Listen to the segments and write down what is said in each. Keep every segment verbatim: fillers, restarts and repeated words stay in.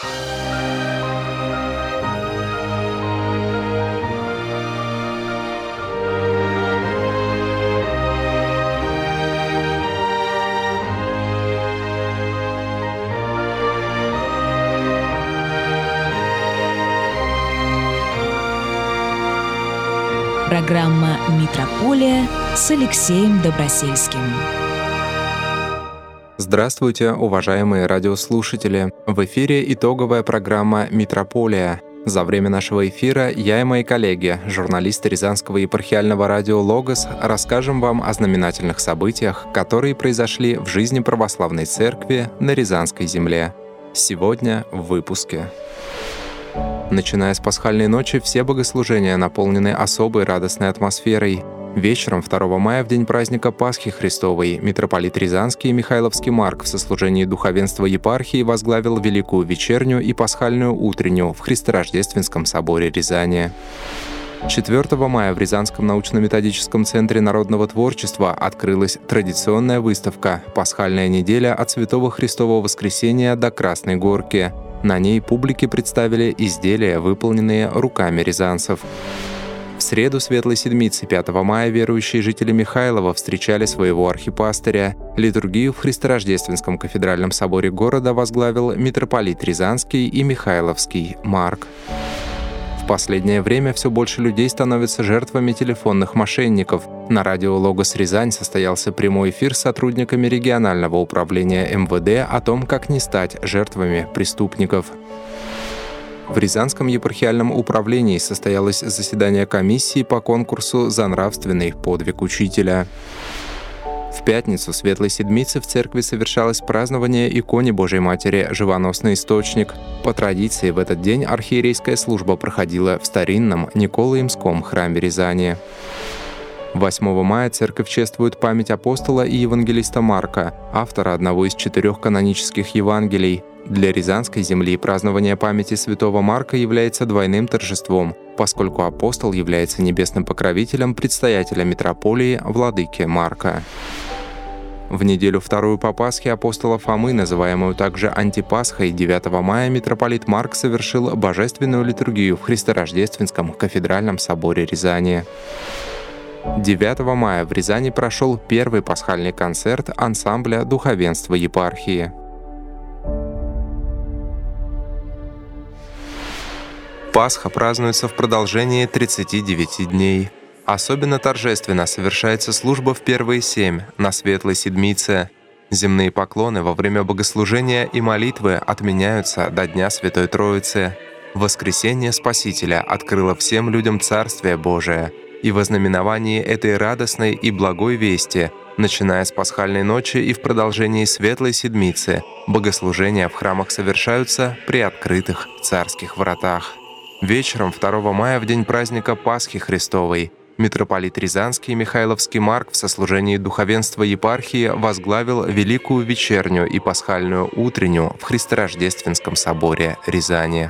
Программа «Митрополия» с Алексеем Добросельским. Здравствуйте, уважаемые радиослушатели! В эфире итоговая программа «Митрополия». За время нашего эфира я и мои коллеги, журналисты Рязанского епархиального радио «Логос», расскажем вам о знаменательных событиях, которые произошли в жизни православной церкви на Рязанской земле. Сегодня в выпуске. Начиная с пасхальной ночи, все богослужения наполнены особой радостной атмосферой. Вечером второго мая, в день праздника Пасхи Христовой, митрополит Рязанский и Михайловский Марк в сослужении духовенства епархии возглавил Великую вечернюю и пасхальную утреннюю в Христорождественском соборе Рязани. четвёртого мая в Рязанском научно-методическом центре народного творчества открылась традиционная выставка «Пасхальная неделя от Святого Христового Воскресения до Красной Горки». На ней публике представили изделия, выполненные руками рязанцев. В среду Светлой Седмицы, пятого мая, верующие жители Михайлова встречали своего архипастыря. Литургию в Христорождественском кафедральном соборе города возглавил митрополит Рязанский и Михайловский Марк. В последнее время все больше людей становятся жертвами телефонных мошенников. На радио «Логос Рязань» состоялся прямой эфир с сотрудниками регионального управления эм вэ дэ о том, как не стать жертвами преступников. В Рязанском епархиальном управлении состоялось заседание комиссии по конкурсу «За нравственный подвиг учителя». В пятницу Светлой Седмицы в церкви совершалось празднование иконе Божией Матери «Живоносный источник». По традиции в этот день архиерейская служба проходила в старинном Николаемском храме Рязани. восьмого мая церковь чествует память апостола и евангелиста Марка, автора одного из четырех канонических Евангелий. Для Рязанской земли празднование памяти святого Марка является двойным торжеством, поскольку апостол является небесным покровителем предстоятеля митрополии владыки Марка. В неделю вторую по Пасхе апостола Фомы, называемую также Антипасхой, девятого мая митрополит Марк совершил божественную литургию в Христорождественском кафедральном соборе Рязани. девятого мая в Рязани прошел первый пасхальный концерт ансамбля духовенства епархии. Пасха празднуется в продолжении тридцати девяти дней. Особенно торжественно совершается служба в первые семь, на Светлой Седмице. Земные поклоны во время богослужения и молитвы отменяются до Дня Святой Троицы. Воскресение Спасителя открыло всем людям Царствие Божие. И во знаменовании этой радостной и благой вести, начиная с пасхальной ночи и в продолжении Светлой Седмицы, богослужения в храмах совершаются при открытых царских вратах. Вечером второго мая, в день праздника Пасхи Христовой, митрополит Рязанский и Михайловский Марк в сослужении духовенства епархии возглавил Великую вечернюю и пасхальную утреннюю в Христорождественском соборе Рязани.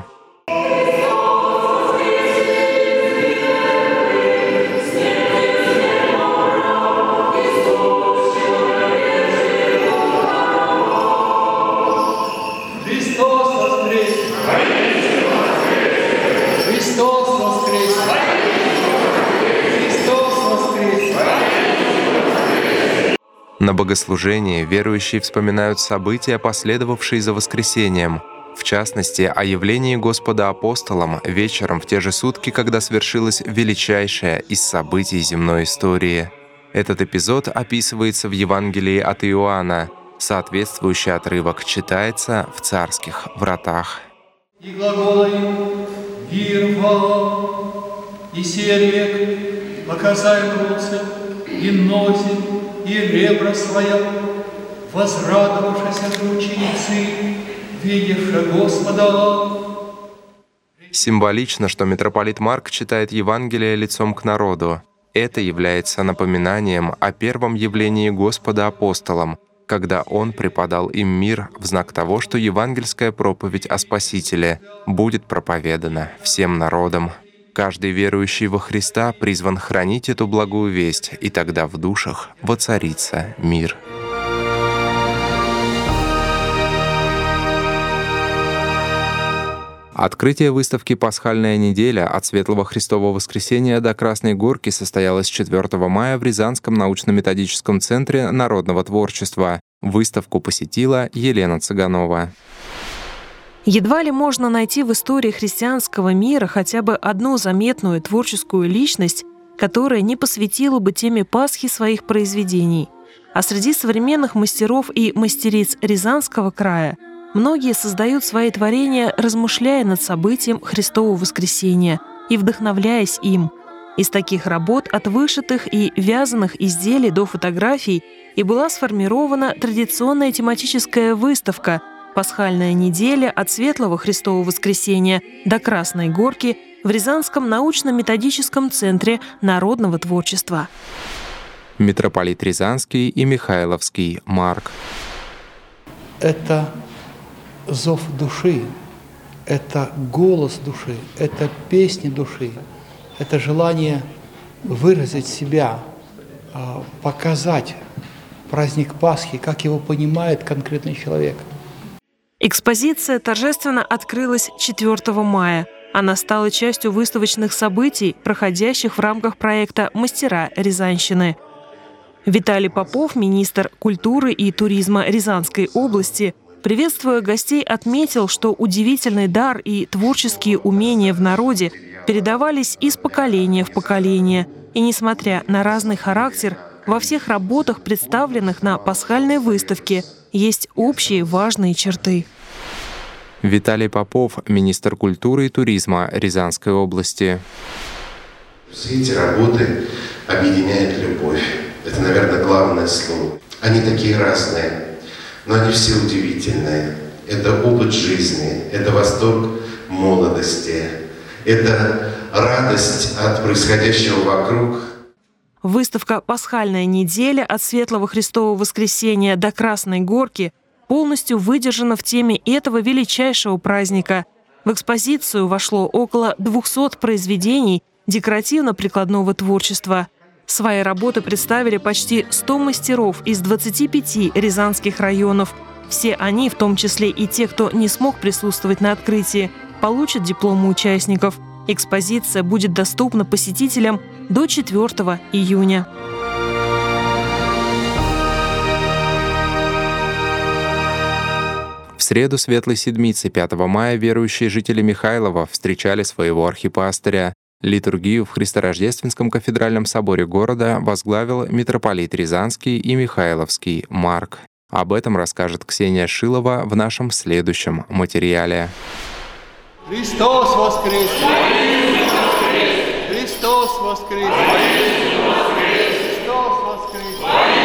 На богослужении верующие вспоминают события, последовавшие за воскресением. В частности, о явлении Господа апостолам вечером в те же сутки, когда свершилось величайшее из событий земной истории. Этот эпизод описывается в Евангелии от Иоанна. Соответствующий отрывок читается в царских вратах. «И глаголаю, вирва, и сервек, показай руце, и нози, и ребра своя, возрадовавшись от ученицы, видевши Господа». Символично, что митрополит Марк читает Евангелие лицом к народу. Это является напоминанием о первом явлении Господа апостолам, когда Он преподал им мир в знак того, что евангельская проповедь о Спасителе будет проповедана всем народам. Каждый верующий во Христа призван хранить эту благую весть, и тогда в душах воцарится мир. Открытие выставки «Пасхальная неделя. От Светлого Христового Воскресения до Красной Горки» состоялось четвёртого мая в Рязанском научно-методическом центре народного творчества. Выставку посетила Елена Цыганова. Едва ли можно найти в истории христианского мира хотя бы одну заметную творческую личность, которая не посвятила бы теме Пасхи своих произведений. А среди современных мастеров и мастериц Рязанского края многие создают свои творения, размышляя над событием Христового воскресения и вдохновляясь им. Из таких работ, от вышитых и вязаных изделий до фотографий, и была сформирована традиционная тематическая выставка «Пасхальная неделя. От Светлого Христового Воскресения до Красной Горки» в Рязанском научно-методическом центре народного творчества. Митрополит Рязанский и Михайловский Марк. Это зов души, это голос души, это песни души, это желание выразить себя, показать праздник Пасхи, как его понимает конкретный человек. Экспозиция торжественно открылась четвёртого мая. Она стала частью выставочных событий, проходящих в рамках проекта «Мастера Рязанщины». Виталий Попов, министр культуры и туризма Рязанской области, приветствуя гостей, отметил, что удивительный дар и творческие умения в народе передавались из поколения в поколение. И несмотря на разный характер, во всех работах, представленных на пасхальной выставке, есть общие важные черты. Виталий Попов, министр культуры и туризма Рязанской области. Все эти работы объединяет любовь. Это, наверное, главное слово. Они такие разные, но они все удивительные. Это опыт жизни, это восторг молодости, это радость от происходящего вокруг. Выставка «Пасхальная неделя. От Светлого Христового Воскресения до Красной Горки» полностью выдержана в теме этого величайшего праздника. В экспозицию вошло около двухсот произведений декоративно-прикладного творчества. Свои работы представили почти сто мастеров из двадцати пяти рязанских районов. Все они, в том числе и те, кто не смог присутствовать на открытии, получат дипломы участников. Экспозиция будет доступна посетителям до четвёртого июня. В среду Светлой Седмицы пятого мая верующие жители Михайлова встречали своего архипастыря. Литургию в Христорождественском кафедральном соборе города возглавил митрополит Рязанский и Михайловский Марк. Об этом расскажет Ксения Шилова в нашем следующем материале. Христос воскрес! Христос воскрес! Христос воскрес!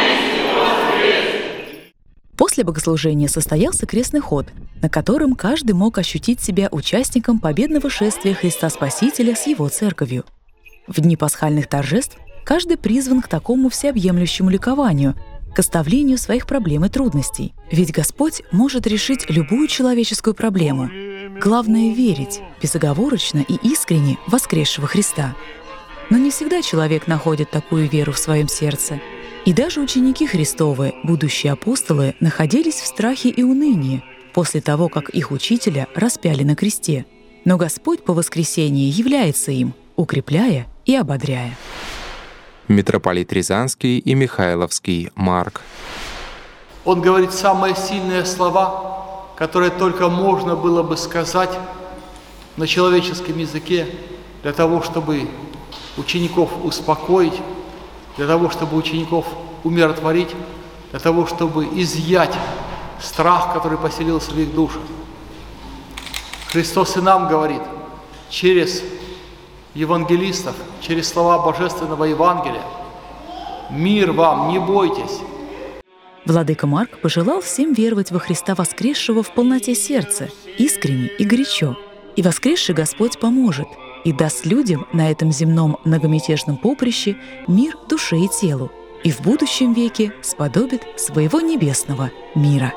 После богослужения состоялся крестный ход, на котором каждый мог ощутить себя участником победного шествия Христа Спасителя с его церковью. В дни пасхальных торжеств каждый призван к такому всеобъемлющему ликованию, к оставлению своих проблем и трудностей. Ведь Господь может решить любую человеческую проблему. Главное — верить безоговорочно и искренне в воскресшего Христа. Но не всегда человек находит такую веру в своем сердце. И даже ученики Христовы, будущие апостолы, находились в страхе и унынии после того, как их учителя распяли на кресте. Но Господь по воскресении является им, укрепляя и ободряя. Митрополит Рязанский и Михайловский Марк. Он говорит самые сильные слова, которые только можно было бы сказать на человеческом языке для того, чтобы учеников успокоить, для того, чтобы учеников умиротворить, для того, чтобы изъять страх, который поселился в их душах. Христос и нам говорит через евангелистов, через слова Божественного Евангелия: «Мир вам, не бойтесь». Владыка Марк пожелал всем веровать во Христа воскресшего в полноте сердца, искренне и горячо. И воскресший Господь поможет и даст людям на этом земном многомятежном поприще мир душе и телу, и в будущем веке сподобит своего небесного мира.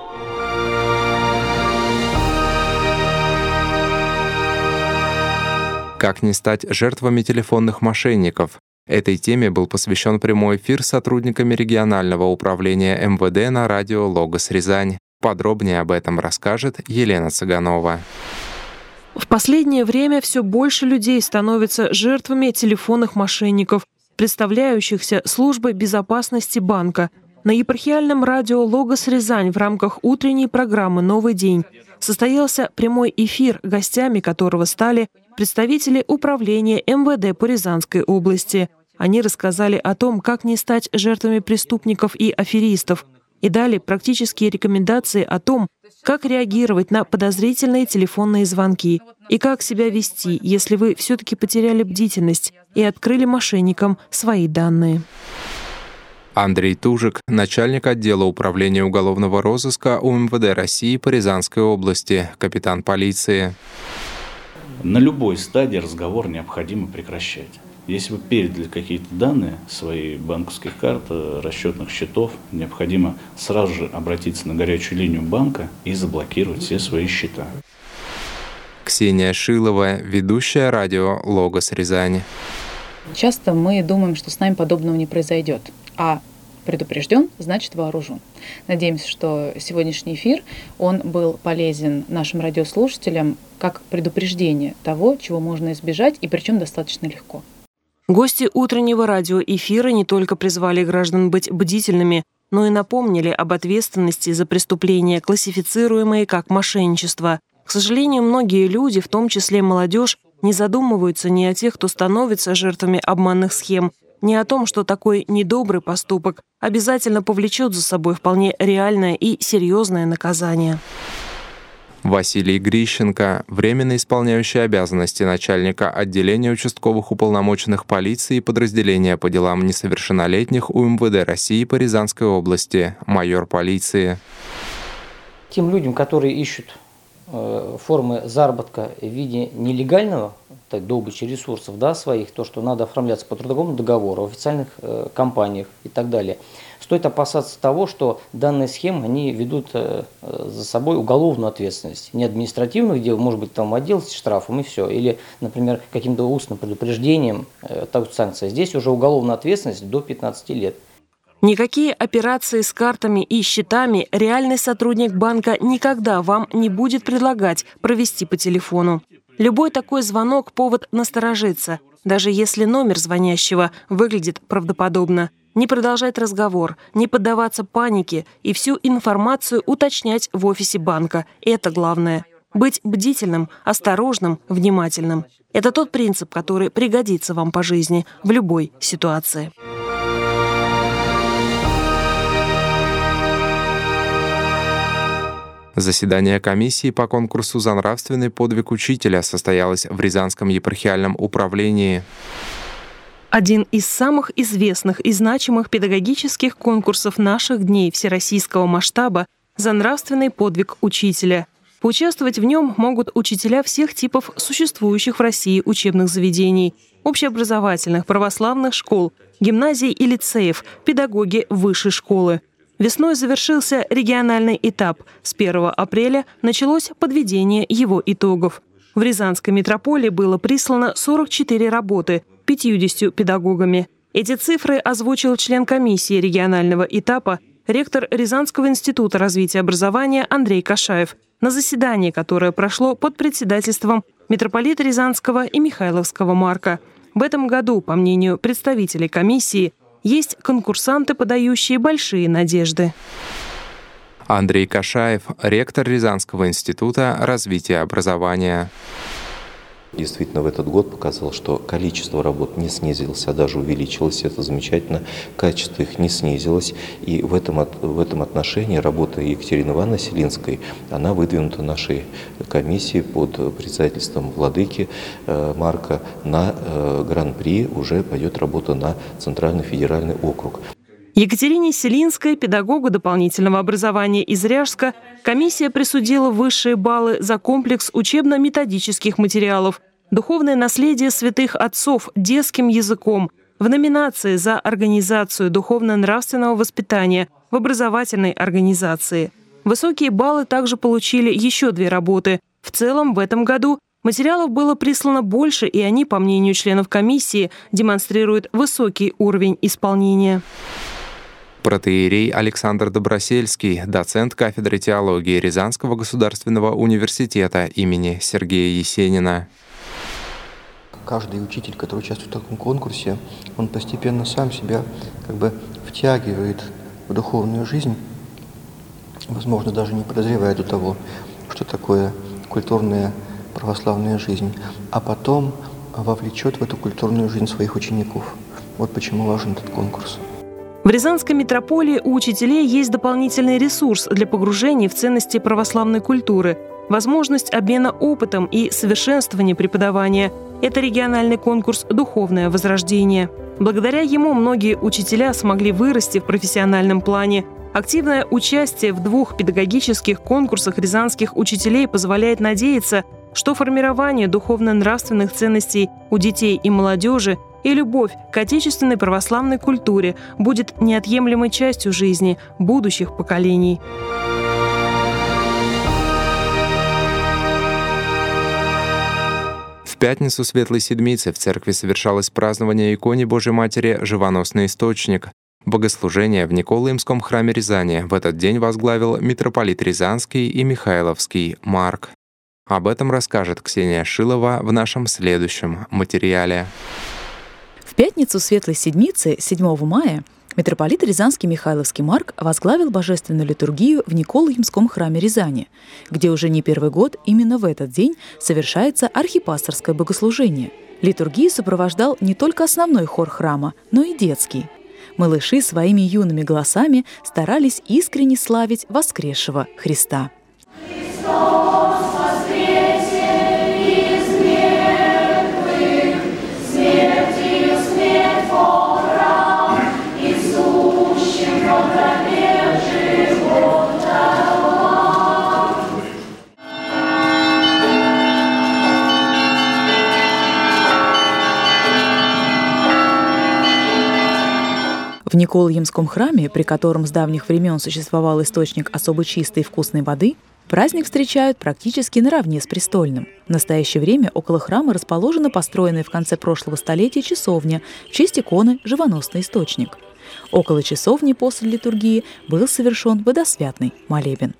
Как не стать жертвами телефонных мошенников? Этой теме был посвящен прямой эфир с сотрудниками регионального управления эм вэ дэ на радио «Логос Рязань». Подробнее об этом расскажет Елена Цыганова. В последнее время все больше людей становятся жертвами телефонных мошенников, представляющихся службой безопасности банка. На епархиальном радио «Логос Рязань» в рамках утренней программы «Новый день» состоялся прямой эфир, гостями которого стали представители управления эм вэ дэ по Рязанской области. Они рассказали о том, как не стать жертвами преступников и аферистов, и дали практические рекомендации о том, как реагировать на подозрительные телефонные звонки и как себя вести, если вы все-таки потеряли бдительность и открыли мошенникам свои данные. Андрей Тужик, начальник отдела управления уголовного розыска у эм вэ дэ России по Рязанской области, капитан полиции. На любой стадии разговор необходимо прекращать. Если вы передали какие-то данные свои банковских карт, расчетных счетов, необходимо сразу же обратиться на горячую линию банка и заблокировать все свои счета. Ксения Шилова, ведущая радио «Логос Рязань». Часто мы думаем, что с нами подобного не произойдет, а предупрежден, значит вооружен. Надеемся, что сегодняшний эфир, он был полезен нашим радиослушателям как предупреждение того, чего можно избежать, и причем достаточно легко. Гости утреннего радиоэфира не только призвали граждан быть бдительными, но и напомнили об ответственности за преступления, классифицируемые как мошенничество. К сожалению, многие люди, в том числе молодежь, не задумываются ни о тех, кто становится жертвами обманных схем, ни о том, что такой недобрый поступок обязательно повлечет за собой вполне реальное и серьезное наказание. Василий Грищенко, временно исполняющий обязанности начальника отделения участковых уполномоченных полиции подразделения по делам несовершеннолетних у эм вэ дэ России по Рязанской области, майор полиции. Тем людям, которые ищут э, формы заработка в виде нелегального, так, добычи ресурсов, да, своих, то, что надо оформляться по трудовому договору, в официальных э, компаниях и так далее, стоит опасаться того, что данные схемы, они ведут э, за собой уголовную ответственность. Не административных дел, может быть, там отделать штрафом и все. Или, например, каким-то устным предупреждением, э, так санкция. Здесь уже уголовная ответственность до пятнадцати лет. Никакие операции с картами и счетами реальный сотрудник банка никогда вам не будет предлагать провести по телефону. Любой такой звонок – повод насторожиться, даже если номер звонящего выглядит правдоподобно. Не продолжать разговор, не поддаваться панике и всю информацию уточнять в офисе банка. Это главное. Быть бдительным, осторожным, внимательным. Это тот принцип, который пригодится вам по жизни в любой ситуации. Заседание комиссии по конкурсу за нравственный подвиг учителя состоялось в Рязанском епархиальном управлении. Один из самых известных и значимых педагогических конкурсов наших дней всероссийского масштаба за нравственный подвиг учителя. Поучаствовать в нем могут учителя всех типов существующих в России учебных заведений, общеобразовательных, православных школ, гимназий и лицеев, педагоги высшей школы. Весной завершился региональный этап. С первого апреля началось подведение его итогов. В Рязанской метрополии было прислано сорок четыре работы пятьюдесятью педагогами. Эти цифры озвучил член комиссии регионального этапа, ректор Рязанского института развития образования Андрей Кашаев на заседании, которое прошло под председательством митрополита Рязанского и Михайловского Марка. В этом году, по мнению представителей комиссии, есть конкурсанты, подающие большие надежды. Андрей Кашаев, ректор Рязанского института развития образования. Действительно, в этот год показал, что количество работ не снизилось, а даже увеличилось. Это замечательно. Качество их не снизилось. И в этом, в этом отношении работа Екатерины Ивановны Селинской, она выдвинута нашей комиссией под председательством владыки Марка на гран-при. Уже пойдет работа на Центральный федеральный округ. Екатерине Селинской, педагогу дополнительного образования из Ряжска, комиссия присудила высшие баллы за комплекс учебно-методических материалов «Духовное наследие святых отцов детским языком» в номинации за организацию духовно-нравственного воспитания в образовательной организации. Высокие баллы также получили еще две работы. В целом в этом году материалов было прислано больше, и они, по мнению членов комиссии, демонстрируют высокий уровень исполнения. Протоиерей Александр Добросельский, доцент кафедры теологии Рязанского государственного университета имени Сергея Есенина. Каждый учитель, который участвует в таком конкурсе, он постепенно сам себя как бы втягивает в духовную жизнь, возможно, даже не подозревая до того, что такое культурная православная жизнь, а потом вовлечет в эту культурную жизнь своих учеников. Вот почему важен этот конкурс. В Рязанской митрополии у учителей есть дополнительный ресурс для погружения в ценности православной культуры, возможность обмена опытом и совершенствования преподавания. Это региональный конкурс «Духовное возрождение». Благодаря ему многие учителя смогли вырасти в профессиональном плане. Активное участие в двух педагогических конкурсах рязанских учителей позволяет надеяться, что формирование духовно-нравственных ценностей у детей и молодежи и любовь к отечественной православной культуре будет неотъемлемой частью жизни будущих поколений. В пятницу Светлой Седмицы в церкви совершалось празднование иконе Божьей Матери «Живоносный источник». Богослужение в Николаемском храме Рязани в этот день возглавил митрополит Рязанский и Михайловский Марк. Об этом расскажет Ксения Шилова в нашем следующем материале. В пятницу Светлой Седмицы, седьмого мая, митрополит Рязанский Михайловский Марк возглавил божественную литургию в Николаемском храме Рязани, где уже не первый год именно в этот день совершается архипасторское богослужение. Литургию сопровождал не только основной хор храма, но и детский. Малыши своими юными голосами старались искренне славить воскресшего Христа. Христос воскресе из мертвых, смертью смерть побрал, и сущим в гробе живот даровал. В Николаемском храме, при котором с давних времен существовал источник особо чистой и вкусной воды, праздник встречают практически наравне с престольным. В настоящее время около храма расположена построенная в конце прошлого столетия часовня в честь иконы «Живоносный источник». Около часовни после литургии был совершен водосвятный молебен.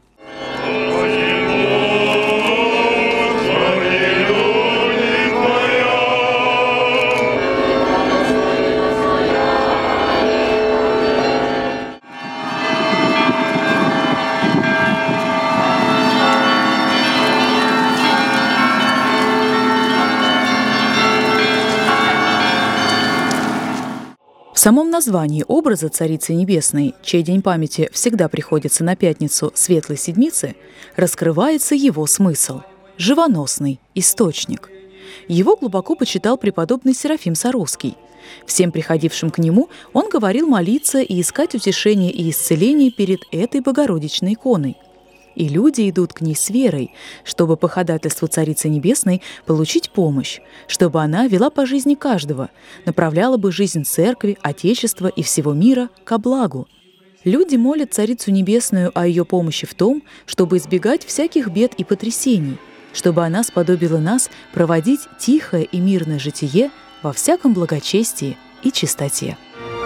В самом названии образа Царицы Небесной, чей день памяти всегда приходится на пятницу Светлой Седмицы, раскрывается его смысл – живоносный источник. Его глубоко почитал преподобный Серафим Саровский. Всем приходившим к нему он говорил молиться и искать утешение и исцеление перед этой Богородичной иконой. И люди идут к ней с верой, чтобы по ходатайству Царицы Небесной получить помощь, чтобы она вела по жизни каждого, направляла бы жизнь Церкви, Отечества и всего мира ко благу. Люди молят Царицу Небесную о ее помощи в том, чтобы избегать всяких бед и потрясений, чтобы она сподобила нас проводить тихое и мирное житие во всяком благочестии и чистоте.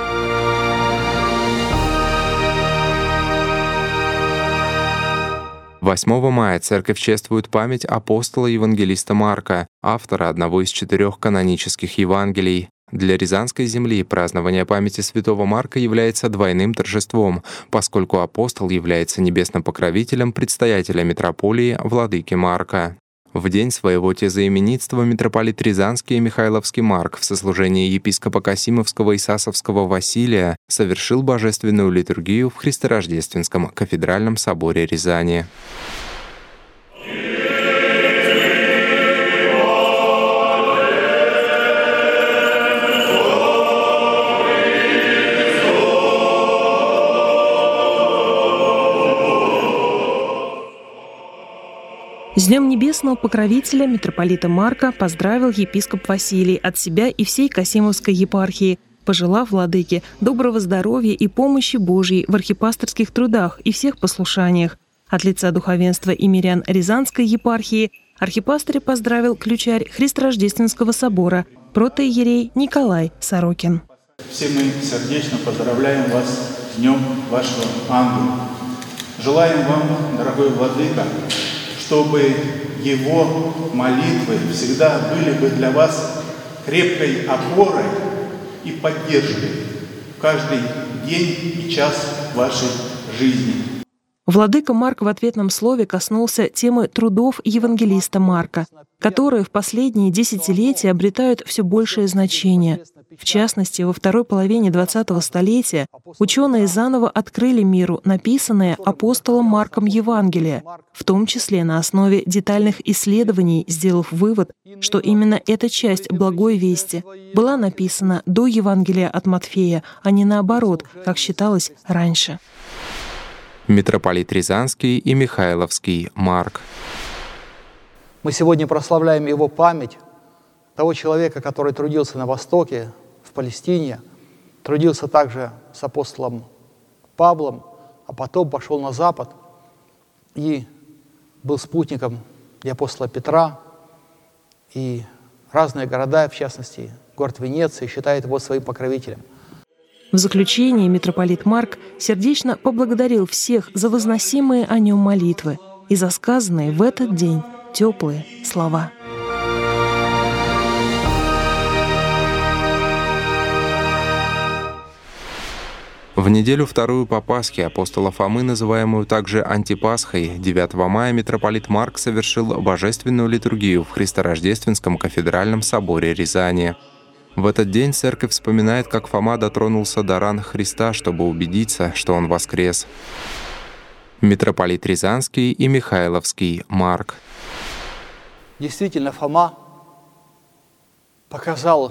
восьмого мая церковь чествует память апостола-евангелиста Марка, автора одного из четырех канонических Евангелий. Для Рязанской земли празднование памяти святого Марка является двойным торжеством, поскольку апостол является небесным покровителем предстоятеля митрополии владыки Марка. В день своего тезаименитства митрополит Рязанский и Михайловский Марк в сослужении епископа Касимовского и Сасовского Василия совершил божественную литургию в Христорождественском кафедральном соборе Рязани. С Днем Небесного Покровителя митрополита Марка поздравил епископ Василий от себя и всей Касимовской епархии, пожелав владыке доброго здоровья и помощи Божьей в архипасторских трудах и всех послушаниях. От лица духовенства и мирян Рязанской епархии архипастыря поздравил ключарь Христорождественского собора, протоиерей Николай Сорокин. Все мы сердечно поздравляем вас с днем вашего ангела. Желаем вам, дорогой Владыка, чтобы его молитвы всегда были бы для вас крепкой опорой и поддержкой в каждый день и час вашей жизни. Владыка Марк в ответном слове коснулся темы трудов евангелиста Марка, которые в последние десятилетия обретают все большее значение. В частности, во второй половине двадцатого столетия ученые заново открыли миру написанное апостолом Марком Евангелие, в том числе на основе детальных исследований, сделав вывод, что именно эта часть Благой Вести была написана до Евангелия от Матфея, а не наоборот, как считалось раньше. Митрополит Рязанский и Михайловский Марк. Мы сегодня прославляем его память, того человека, который трудился на Востоке, в Палестине, трудился также с апостолом Павлом, а потом пошел на Запад и был спутником и апостола Петра, и разные города, в частности, город Венеция, считает его своим покровителем. В заключение митрополит Марк сердечно поблагодарил всех за возносимые о нем молитвы и за сказанные в этот день теплые слова. В неделю вторую по Пасхе апостола Фомы, называемую также Антипасхой, девятого мая митрополит Марк совершил божественную литургию в Христорождественском кафедральном соборе Рязани. В этот день церковь вспоминает, как Фома дотронулся до ран Христа, чтобы убедиться, что он воскрес. Митрополит Рязанский и Михайловский Марк. Действительно, Фома показал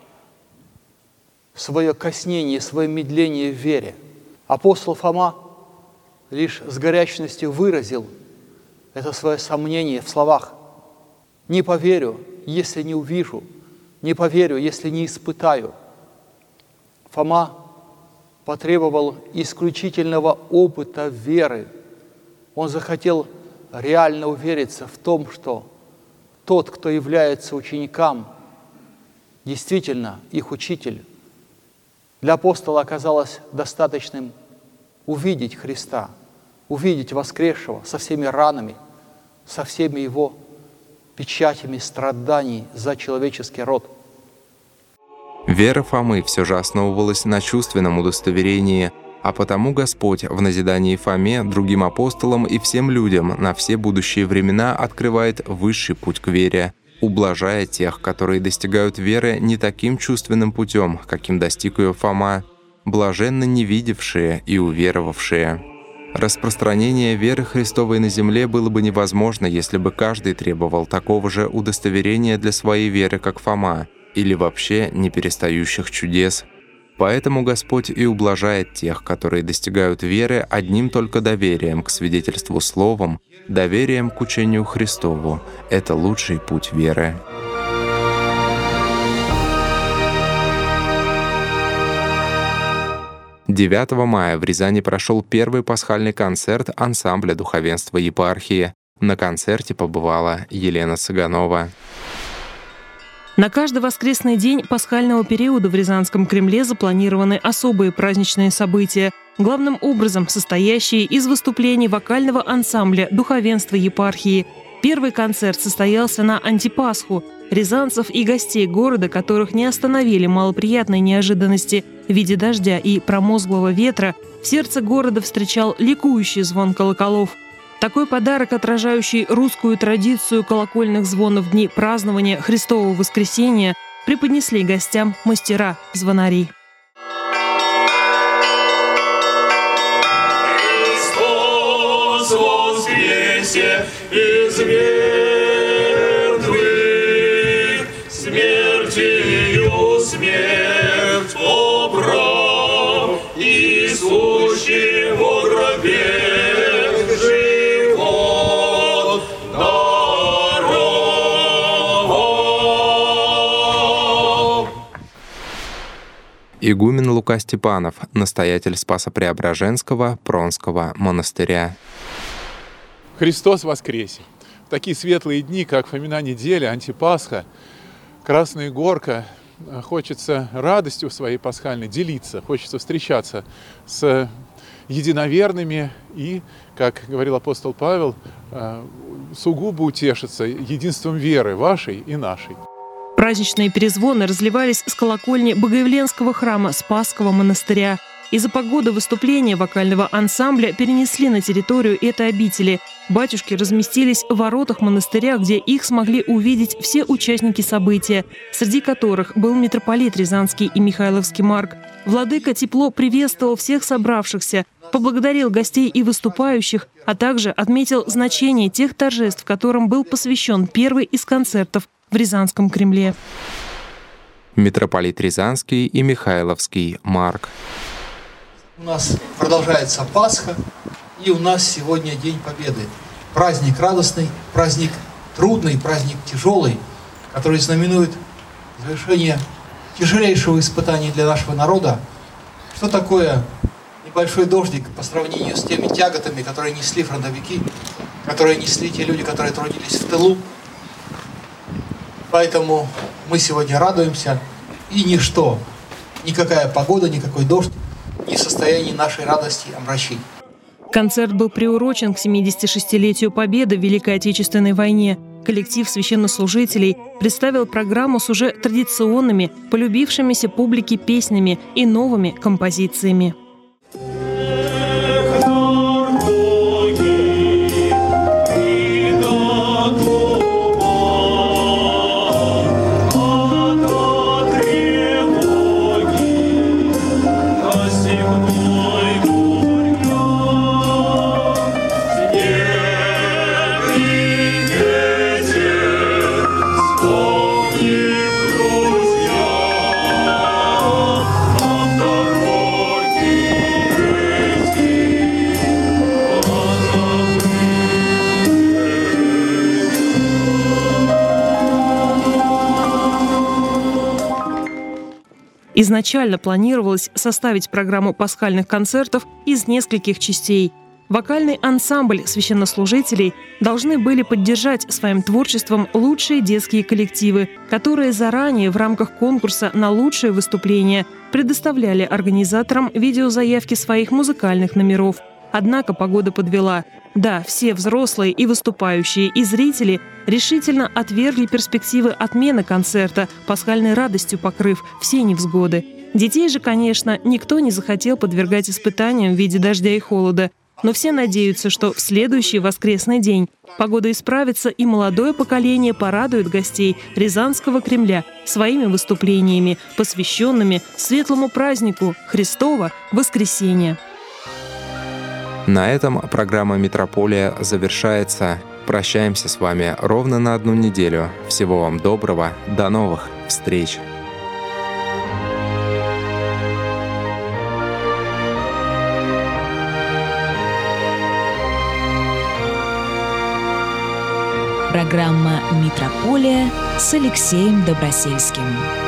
свое коснение, свое медление в вере. Апостол Фома лишь с горячностью выразил это свое сомнение в словах: «Не поверю, если не увижу, не поверю, если не испытаю». Фома потребовал исключительного опыта веры. Он захотел реально увериться в том, что тот, кто является ученикам, действительно их учитель. Для апостола оказалось достаточным увидеть Христа, увидеть воскресшего со всеми ранами, со всеми его печатями страданий за человеческий род. Вера Фомы все же основывалась на чувственном удостоверении, а потому Господь в назидании Фоме, другим апостолам и всем людям на все будущие времена открывает высший путь к вере, ублажая тех, которые достигают веры не таким чувственным путем, каким достиг ее Фома, блаженно не видевшие и уверовавшие. Распространение веры Христовой на земле было бы невозможно, если бы каждый требовал такого же удостоверения для своей веры, как Фома, или вообще не перестающих чудес. Поэтому Господь и ублажает тех, которые достигают веры одним только доверием к свидетельству словом, доверием к учению Христову. Это лучший путь веры. девятого мая в Рязани прошел первый пасхальный концерт ансамбля духовенства епархии. На концерте побывала Елена Цыганова. На каждый воскресный день пасхального периода в Рязанском Кремле запланированы особые праздничные события, главным образом состоящие из выступлений вокального ансамбля духовенства епархии. Первый концерт состоялся на Антипасху. Рязанцев и гостей города, которых не остановили малоприятные неожиданности в виде дождя и промозглого ветра, в сердце города встречал ликующий звон колоколов. Такой подарок, отражающий русскую традицию колокольных звонов в дни празднования Христового воскресения, преподнесли гостям мастера-звонари. Христос воскресе из мертвых, смертью смерть побрал, и сущего гробе живот даровал. Игумен Лука Степанов, настоятель Спасо-Преображенского Пронского монастыря. Христос воскресе! В такие светлые дни, как Фомина неделя, Антипасха, Красная Горка, хочется радостью своей пасхальной делиться, хочется встречаться с единоверными и, как говорил апостол Павел, сугубо утешиться единством веры вашей и нашей. Праздничные перезвоны разливались с колокольни Богоявленского храма Спасского монастыря. Из-за погоды выступления вокального ансамбля перенесли на территорию этой обители. Батюшки разместились в воротах монастыря, где их смогли увидеть все участники события, среди которых был митрополит Рязанский и Михайловский Марк. Владыка тепло приветствовал всех собравшихся, поблагодарил гостей и выступающих, а также отметил значение тех торжеств, которым был посвящен первый из концертов в Рязанском Кремле. Митрополит Рязанский и Михайловский Марк. У нас продолжается Пасха, и у нас сегодня День Победы. Праздник радостный, праздник трудный, праздник тяжелый, который знаменует завершение тяжелейшего испытания для нашего народа. Что такое небольшой дождик по сравнению с теми тяготами, которые несли фронтовики, которые несли те люди, которые трудились в тылу? Поэтому мы сегодня радуемся, и ничто, никакая погода, никакой дождь не в состоянии нашей радости омрачить. Концерт был приурочен к семидесятишестилетию Победы в Великой Отечественной войне. Коллектив священнослужителей представил программу с уже традиционными, полюбившимися публике песнями и новыми композициями. Изначально планировалось составить программу пасхальных концертов из нескольких частей. Вокальный ансамбль священнослужителей должны были поддержать своим творчеством лучшие детские коллективы, которые заранее в рамках конкурса на лучшие выступления предоставляли организаторам видеозаявки своих музыкальных номеров. Однако погода подвела. Да, все взрослые и выступающие, и зрители решительно отвергли перспективы отмены концерта, пасхальной радостью покрыв все невзгоды. Детей же, конечно, никто не захотел подвергать испытаниям в виде дождя и холода. Но все надеются, что в следующий воскресный день погода исправится и молодое поколение порадует гостей Рязанского Кремля своими выступлениями, посвященными светлому празднику Христова Воскресения. На этом программа «Митрополия» завершается. Прощаемся с вами ровно на одну неделю. Всего вам доброго. До новых встреч. Программа «Митрополия» с Алексеем Добросельским.